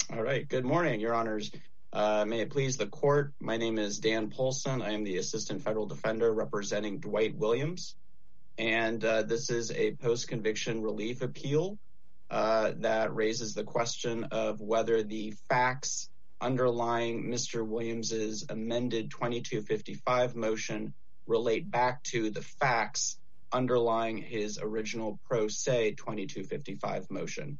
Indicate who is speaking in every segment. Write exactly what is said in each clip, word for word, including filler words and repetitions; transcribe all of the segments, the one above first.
Speaker 1: All right. Good morning, Your Honors. Uh, may it please the court. My name is Dan Polson. I am the Assistant Federal Defender representing Dwight Williams. And uh, this is a post-conviction relief appeal uh, that raises the question of whether the facts underlying Mister Williams's amended twenty-two fifty-five motion relate back to the facts underlying his original pro se twenty-two fifty-five motion.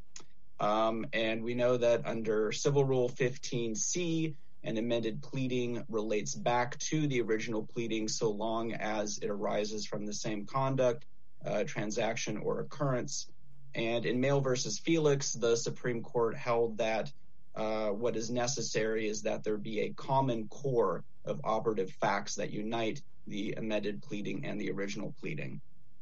Speaker 1: Um, and we know that under Civil Rule fifteen C, an amended pleading relates back to the original pleading so long as it arises from the same conduct, uh, transaction, or occurrence. And in Mail versus Felix, the Supreme Court held that uh, what is necessary is that there be a common core of operative facts that unite the amended pleading and the original pleading.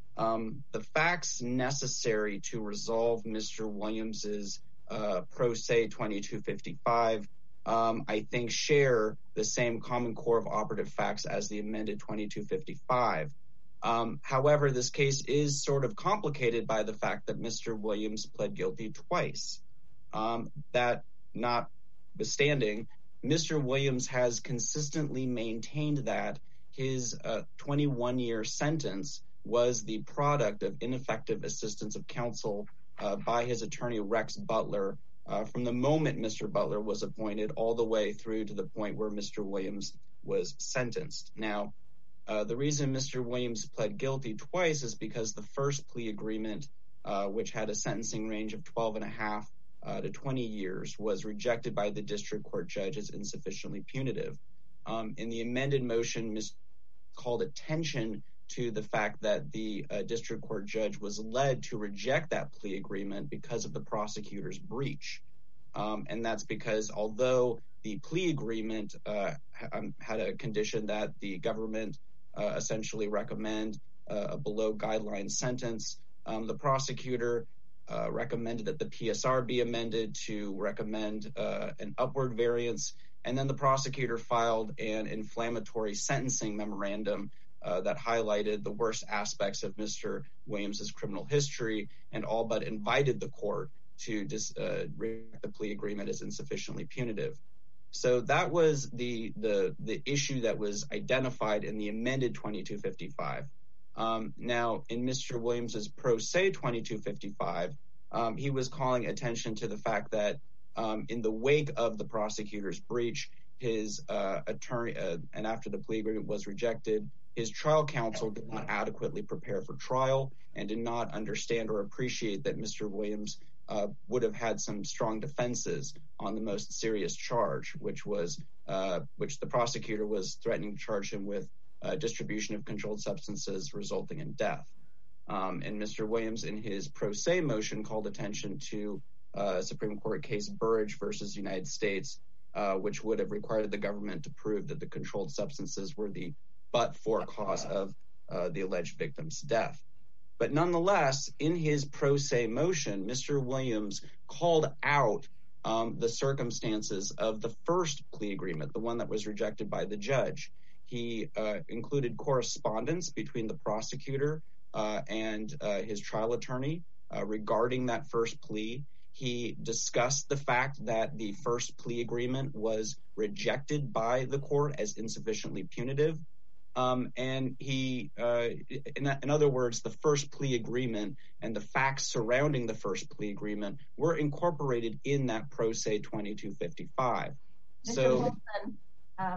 Speaker 1: Um, the facts necessary to resolve Mister Williams's uh, pro se twenty-two fifty-five, um, I think, share the same common core of operative facts as the amended twenty-two fifty-five. Um, however, this case is sort of complicated by the fact that Mister Williams pled guilty twice. Um, that notwithstanding, Mister Williams has consistently maintained that his uh, twenty-one year sentence was the product of ineffective assistance of counsel uh, by his attorney, Rex Butler, uh, from the moment Mister Butler was appointed all the way through to the point where Mister Williams was sentenced. Now, uh, the reason Mister Williams pled guilty twice is because the first plea agreement, uh, which had a sentencing range of twelve and a half uh, to twenty years, was rejected by the district court judge as insufficiently punitive. Um, in the amended motion, Miz called attention to the fact that the uh, district court judge was led to reject that plea agreement because of the prosecutor's breach. Um, and that's because although the plea agreement uh, ha- had a condition that the government uh, essentially recommend uh, a below guideline sentence, um, the prosecutor uh, recommended that the P S R be amended to recommend uh, an upward variance. And then the prosecutor filed an inflammatory sentencing memorandum Uh, that highlighted the worst aspects of Mister Williams's criminal history and all but invited the court to dis, uh, reject the plea agreement as insufficiently punitive. So that was the the the issue that was identified in the amended twenty-two fifty-five. Um, now, in Mister Williams's pro se twenty-two fifty-five, um, he was calling attention to the fact that um, in the wake of the prosecutor's breach, his uh, attorney, uh, and after the plea agreement was rejected, his trial counsel did not adequately prepare for trial and did not understand or appreciate that Mister Williams uh, would have had some strong defenses on the most serious charge, which was uh, which the prosecutor was threatening to charge him with uh, distribution of controlled substances resulting in death. Um, and Mister Williams, in his pro se motion, called attention to uh, Supreme Court case Burrage versus United States, uh, which would have required the government to prove that the controlled substances were the but for cause of uh, the alleged victim's death. But nonetheless, in his pro se motion, Mister Williams called out um, the circumstances of the first plea agreement, the one that was rejected by the judge. He uh, included correspondence between the prosecutor uh, and uh, his trial attorney uh, regarding that first plea. He discussed the fact that the first plea agreement was rejected by the court as insufficiently punitive. Um, and he, uh, in, in other words, the first plea agreement and the facts surrounding the first plea agreement were incorporated in that pro se twenty-two fifty-five.
Speaker 2: Mister So, Wilson, uh,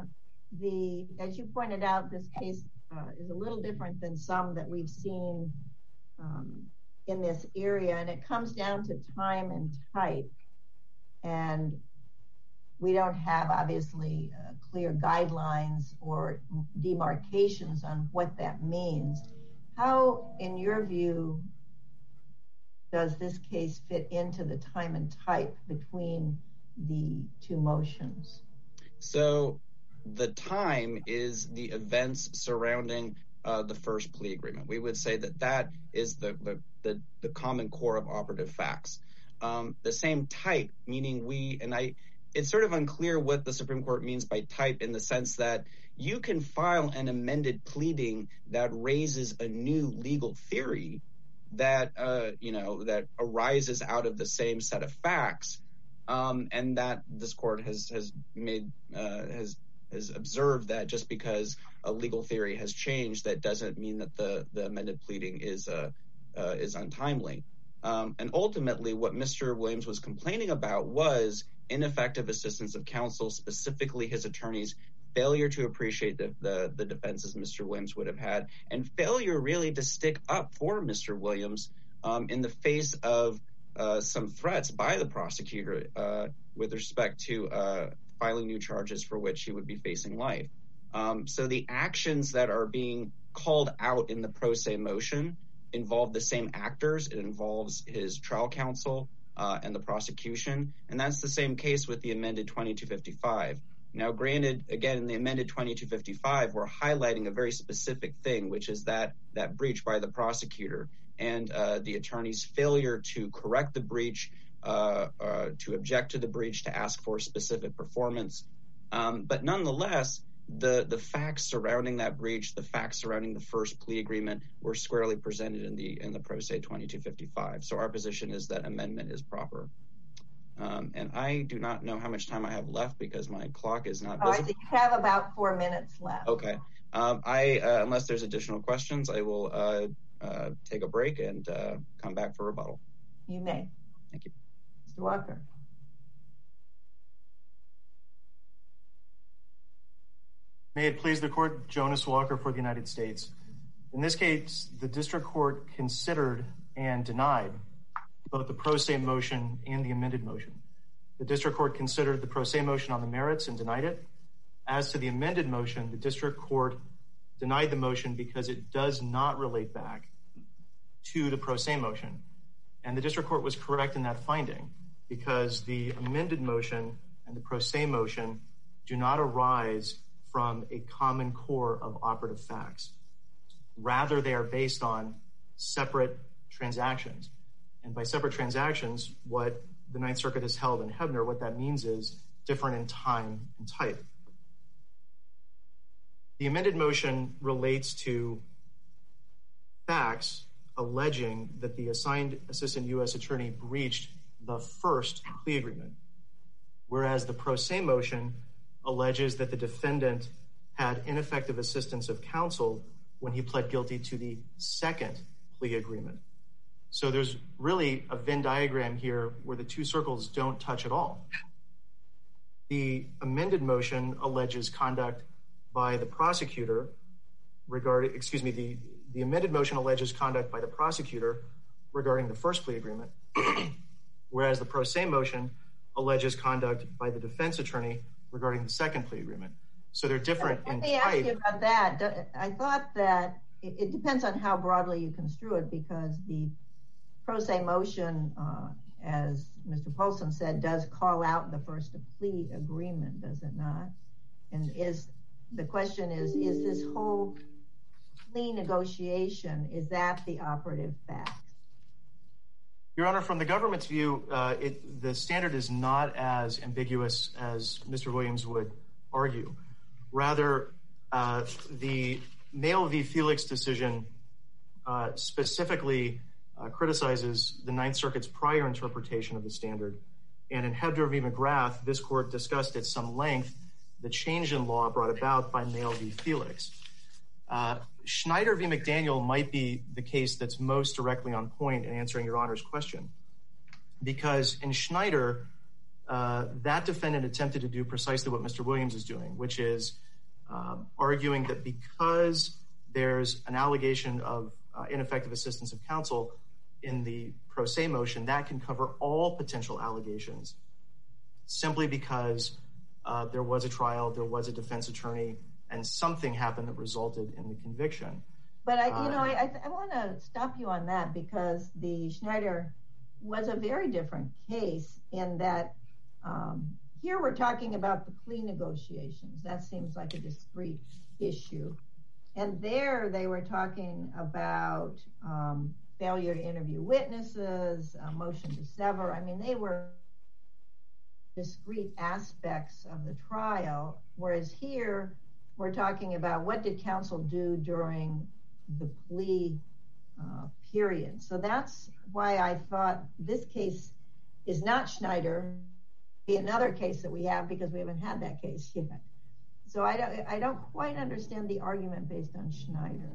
Speaker 2: the as you pointed out, this case uh, is a little different than some that we've seen um, in this area, and it comes down to time and type. And we don't have, obviously, uh, clear guidelines or demarcations on what that means. How, in your view, does this case fit into the time and type between the two motions?
Speaker 1: So the time is the events surrounding uh, the first plea agreement. We would say that that is the, the, the, the common core of operative facts. Um, the same type, meaning we, and I, it's sort of unclear what the Supreme Court means by type, in the sense that you can file an amended pleading that raises a new legal theory that, uh, you know, that arises out of the same set of facts. Um, and that this court has has made uh, has has observed that just because a legal theory has changed, that doesn't mean that the the amended pleading is uh, uh, is untimely. Um, and ultimately, what Mister Williams was complaining about was ineffective assistance of counsel, specifically his attorney's failure to appreciate the, the, the defenses Mister Williams would have had, and failure really to stick up for Mister Williams um, in the face of uh, some threats by the prosecutor uh, with respect to uh, filing new charges for which he would be facing life. Um, so the actions that are being called out in the pro se motion involve the same actors. It involves his trial counsel uh, and the prosecution, and that's the same case with the amended twenty-two fifty-five. Now, granted, again, in the amended twenty-two fifty-five, we're highlighting a very specific thing, which is that that breach by the prosecutor and uh, the attorney's failure to correct the breach, uh, uh, to object to the breach, to ask for specific performance. Um, but nonetheless, the the facts surrounding that breach, the facts surrounding the first plea agreement, were squarely presented in the in the pro se twenty-two fifty-five. So our position is that amendment is proper. Um, and I do not know how much time I have left because my clock is not visible.
Speaker 2: Oh, I think you have about four minutes left.
Speaker 1: Okay. Um, I, uh, unless there's additional questions, I will uh, uh, take a break and uh, come back for rebuttal.
Speaker 2: You may.
Speaker 1: Thank you.
Speaker 2: Mister Walker.
Speaker 3: May it please the court, Jonas Walker for the United States. In this case, the district court considered and denied both the pro se motion and the amended motion. The district court considered the pro se motion on the merits and denied it. As to the amended motion, the district court denied the motion because it does not relate back to the pro se motion. And the district court was correct in that finding because the amended motion and the pro se motion do not arise from a common core of operative facts. Rather, they are based on separate transactions. And by separate transactions, what the Ninth Circuit has held in Hebner, what that means is different in time and type. The amended motion relates to facts alleging that the assigned assistant U S attorney breached the first plea agreement, whereas the pro se motion alleges that the defendant had ineffective assistance of counsel when he pled guilty to the second plea agreement. So there's really a Venn diagram here where the two circles don't touch at all. The amended motion alleges conduct by the prosecutor regarding, excuse me, the, the amended motion alleges conduct by the prosecutor regarding the first plea agreement, whereas the pro se motion alleges conduct by the defense attorney regarding the second plea agreement. So they're different in type. Let me
Speaker 2: ask you about that. I thought that it, it depends on how broadly you construe it, because the pro se motion, uh, as Mister Paulson said, does call out the first plea agreement, does it not? And is the question is, is this whole plea negotiation, is that the operative fact?
Speaker 3: Your Honor, from the government's view, uh, it, the standard is not as ambiguous as Mister Williams would argue. Rather, uh, the Mayo v. Felix decision uh, specifically uh, criticizes the Ninth Circuit's prior interpretation of the standard. And in Hebner v. McGrath, this court discussed at some length the change in law brought about by Mayo v. Felix. Uh, Schneider v. McDaniel might be the case that's most directly on point in answering Your Honor's question, because in Schneider, uh, that defendant attempted to do precisely what Mister Williams is doing, which is uh, arguing that because there's an allegation of uh, ineffective assistance of counsel in the pro se motion, that can cover all potential allegations simply because uh, there was a trial, there was a defense attorney, and something happened that resulted in the conviction.
Speaker 2: But I, you know, I, I, I want to stop you on that, because the Schneider was a very different case in that um, here we're talking about the plea negotiations. That seems like a discrete issue. And there they were talking about um, failure to interview witnesses, a motion to sever. I mean, they were discrete aspects of the trial, whereas here we're talking about what did counsel do during the plea uh, period. So that's why I thought this case is not Schneider, be another case that we have because we haven't had that case yet. So I don't, I don't quite understand the argument based on Schneider.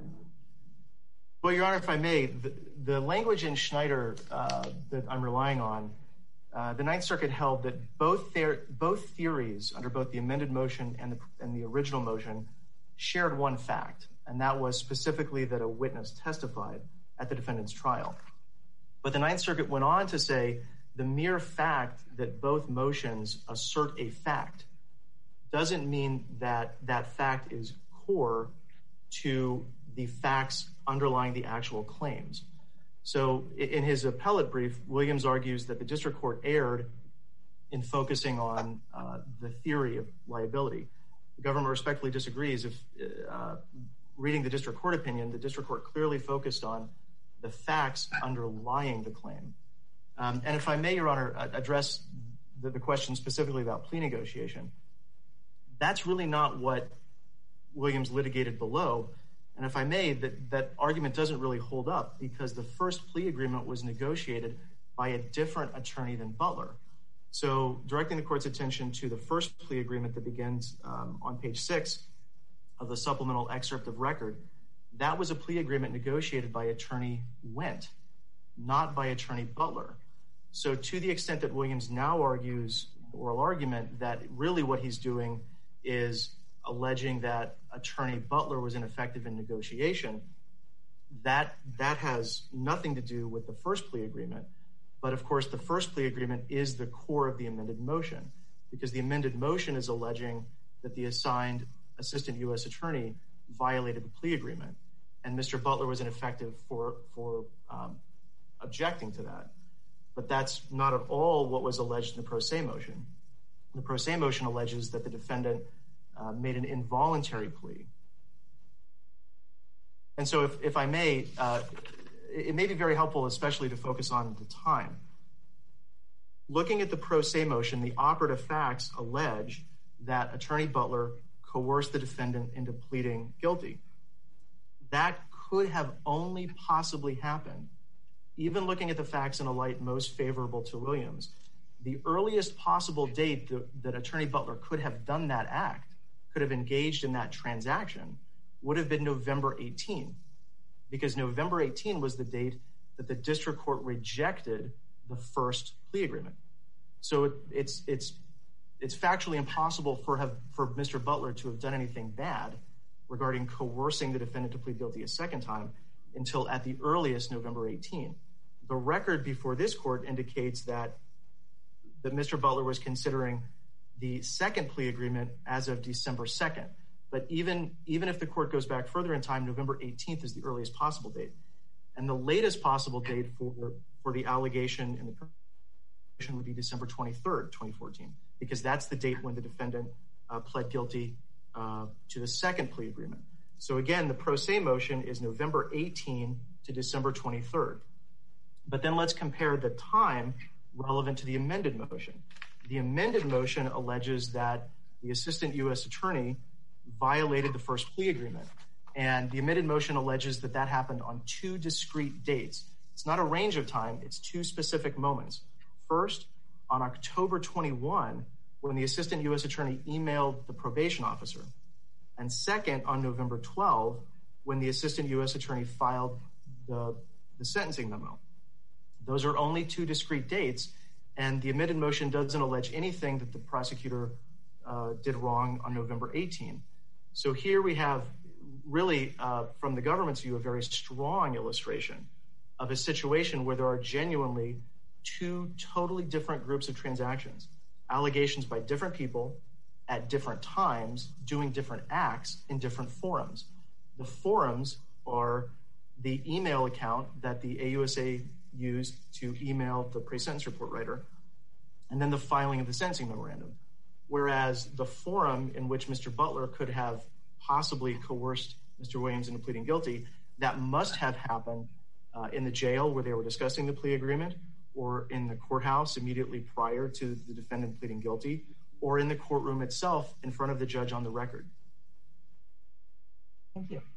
Speaker 3: Well, Your Honor, if I may, the, the language in Schneider uh, that I'm relying on, uh, the Ninth Circuit held that both their, both theories under both the amended motion and the, and the original motion shared one fact, and that was specifically that a witness testified at the defendant's trial. But the Ninth Circuit went on to say the mere fact that both motions assert a fact doesn't mean that that fact is core to the facts underlying the actual claims. So in his appellate brief, Williams argues that the district court erred in focusing on uh, the theory of liability. The government respectfully disagrees. If uh, reading the district court opinion, the district court clearly focused on the facts underlying the claim. Um, and if I may, Your Honor, address the, the question specifically about plea negotiation, that's really not what Williams litigated below. And if I may, that, that argument doesn't really hold up because the first plea agreement was negotiated by a different attorney than Butler. So directing the court's attention to the first plea agreement that begins um, on page six of the supplemental excerpt of record, that was a plea agreement negotiated by attorney Wendt, not by attorney Butler. So to the extent that Williams now argues oral argument that really what he's doing is alleging that attorney Butler was ineffective in negotiation, that that has nothing to do with the first plea agreement. But of course, the first plea agreement is the core of the amended motion because the amended motion is alleging that the assigned assistant U S attorney violated the plea agreement. And Mister Butler was ineffective for, for um, objecting to that. But that's not at all what was alleged in the pro se motion. The pro se motion alleges that the defendant uh, made an involuntary plea. And so if, if I may, uh, it may be very helpful, especially to focus on the time. Looking at the pro se motion, the operative facts allege that attorney Butler coerced the defendant into pleading guilty. That could have only possibly happened, even looking at the facts in a light most favorable to Williams. The earliest possible date that, that attorney Butler could have done that act, could have engaged in that transaction, would have been November eighteenth, because November eighteenth was the date that the district court rejected the first plea agreement. So it, it's it's it's factually impossible for have for Mister Butler to have done anything bad regarding coercing the defendant to plead guilty a second time until at the earliest November eighteenth. The record before this court indicates that that Mister Butler was considering the second plea agreement as of December second. But even, even if the court goes back further in time, November eighteenth is the earliest possible date. And the latest possible date for, for the allegation in the prosecution would be December twenty-third, twenty fourteen, because that's the date when the defendant uh, pled guilty uh, to the second plea agreement. So again, the pro se motion is November eighteenth to December twenty-third. But then let's compare the time relevant to the amended motion. The amended motion alleges that the assistant U S attorney violated the first plea agreement. And the amended motion alleges that that happened on two discrete dates. It's not a range of time, it's two specific moments. First, on October twenty-first, when the assistant U S attorney emailed the probation officer. And second, on November twelfth, when the assistant U S attorney filed the, the sentencing memo. Those are only two discrete dates, and the amended motion doesn't allege anything that the prosecutor uh, did wrong on November eighteenth. So here we have really, uh, from the government's view, a very strong illustration of a situation where there are genuinely two totally different groups of transactions, allegations by different people at different times doing different acts in different forums. The forums are the email account that the A U S A used to email the pre-sentence report writer, and then the filing of the sentencing memorandum. Whereas the forum in which Mister Butler could have possibly coerced Mister Williams into pleading guilty, that must have happened uh, in the jail where they were discussing the plea agreement, or in the courthouse immediately prior to the defendant pleading guilty, or in the courtroom itself in front of the judge on the record.
Speaker 2: Thank you.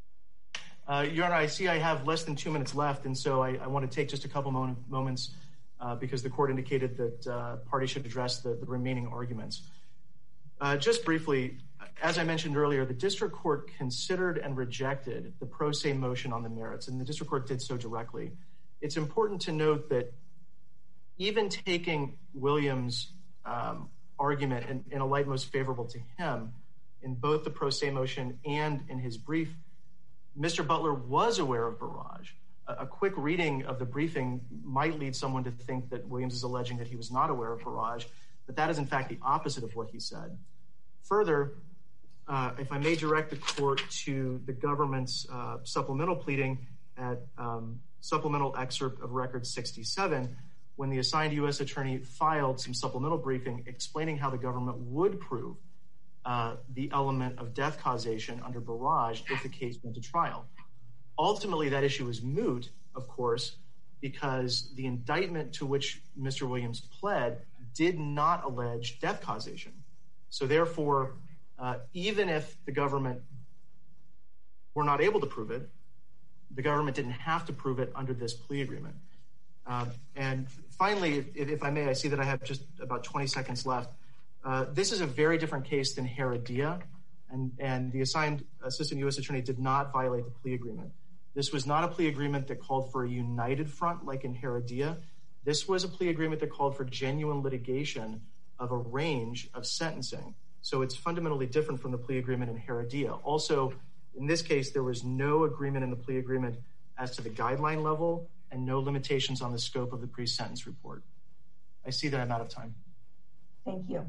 Speaker 3: Uh, Your Honor, I see I have less than two minutes left, and so I, I want to take just a couple moment, moments uh, because the court indicated that uh, parties should address the, the remaining arguments. Uh, just briefly, as I mentioned earlier, the district court considered and rejected the pro se motion on the merits, and the district court did so directly. It's important to note that even taking Williams' um, argument in, in a light most favorable to him, in both the pro se motion and in his brief, Mister Butler was aware of barrage. A, a quick reading of the briefing might lead someone to think that Williams is alleging that he was not aware of barrage, but that is in fact the opposite of what he said. Further, uh, if I may direct the court to the government's uh, supplemental pleading at um, supplemental excerpt of record sixty-seven, when the assigned U S attorney filed some supplemental briefing explaining how the government would prove uh, the element of death causation under barrage if the case went to trial. Ultimately, that issue was moot, of course, because the indictment to which Mister Williams pled did not allege death causation. So therefore, uh, even if the government were not able to prove it, the government didn't have to prove it under this plea agreement. Uh, and finally, if, if I may, I see that I have just about twenty seconds left. Uh, this is a very different case than Heredia, and, and the assigned assistant U S attorney did not violate the plea agreement. This was not a plea agreement that called for a united front like in Heredia. This was a plea agreement that called for genuine litigation of a range of sentencing. So it's fundamentally different from the plea agreement in Heredia. Also, in this case, there was no agreement in the plea agreement as to the guideline level and no limitations on the scope of the pre-sentence report. I see that I'm out of time.
Speaker 2: Thank you.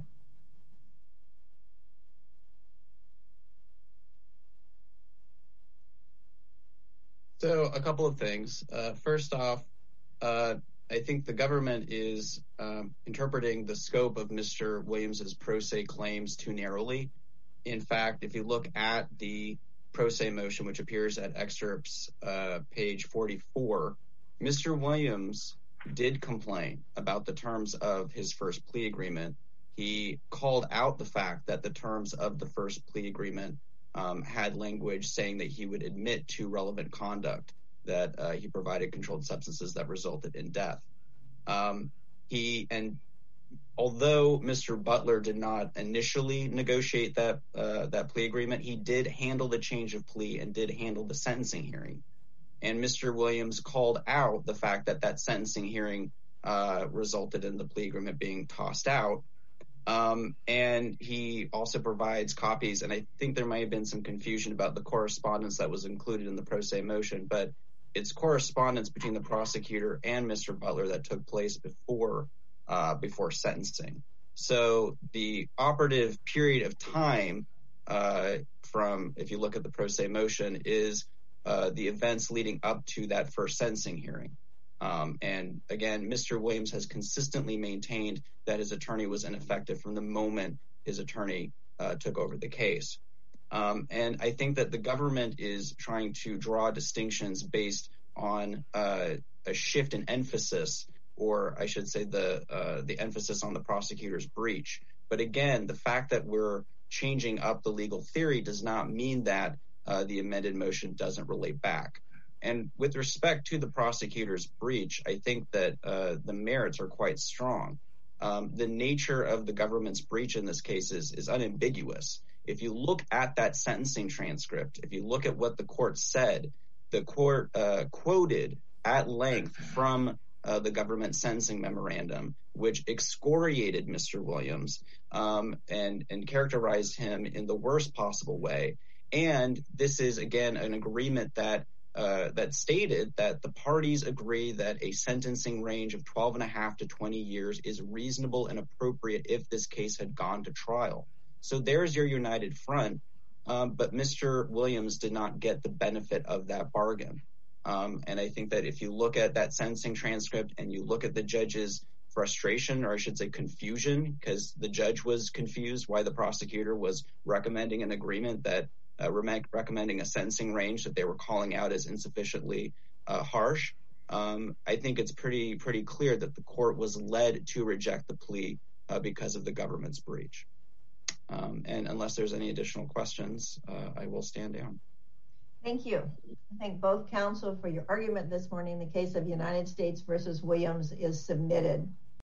Speaker 1: So a couple of things. Uh, first off, uh, I think the government is um, interpreting the scope of Mister Williams's pro se claims too narrowly. In fact, if you look at the pro se motion, which appears at excerpts uh, page forty-four, Mister Williams did complain about the terms of his first plea agreement. He called out the fact that the terms of the first plea agreement um, had language saying that he would admit to relevant conduct, that uh, he provided controlled substances that resulted in death. Um, he and although Mister Butler did not initially negotiate that uh, that plea agreement, he did handle the change of plea and did handle the sentencing hearing. And Mister Williams called out the fact that that sentencing hearing uh, resulted in the plea agreement being tossed out. Um, and he also provides copies, and I think there might have been some confusion about the correspondence that was included in the pro se motion, but it's correspondence between the prosecutor and Mister Butler that took place before uh, before sentencing. So the operative period of time uh, from, if you look at the pro se motion, is uh, the events leading up to that first sentencing hearing. Um, and again, Mister Williams has consistently maintained that his attorney was ineffective from the moment his attorney uh, took over the case. Um, and I think that the government is trying to draw distinctions based on uh, a shift in emphasis, or I should say the uh, the emphasis on the prosecutor's breach. But again, the fact that we're changing up the legal theory does not mean that uh, the amended motion doesn't relate back. And with respect to the prosecutor's breach, I think that uh, the merits are quite strong. Um, the nature of the government's breach in this case is, is unambiguous. If you look at that sentencing transcript, if you look at what the court said, the court uh, quoted at length from uh, the government sentencing memorandum, which excoriated Mister Williams um, and, and characterized him in the worst possible way. And this is, again, an agreement that Uh, that stated that the parties agree that a sentencing range of twelve and a half to twenty years is reasonable and appropriate if this case had gone to trial. So there's your united front. Um, but Mister Williams did not get the benefit of that bargain. Um, and I think that if you look at that sentencing transcript and you look at the judge's frustration, or I should say confusion, because the judge was confused why the prosecutor was recommending an agreement that Uh, re- recommending a sentencing range that they were calling out as insufficiently uh, harsh. Um, I think it's pretty pretty clear that the court was led to reject the plea uh, because of the government's breach. Um, and unless there's any additional questions, uh, I will stand down.
Speaker 2: Thank you. I thank both counsel for your argument this morning. The case of United States versus Williams is submitted.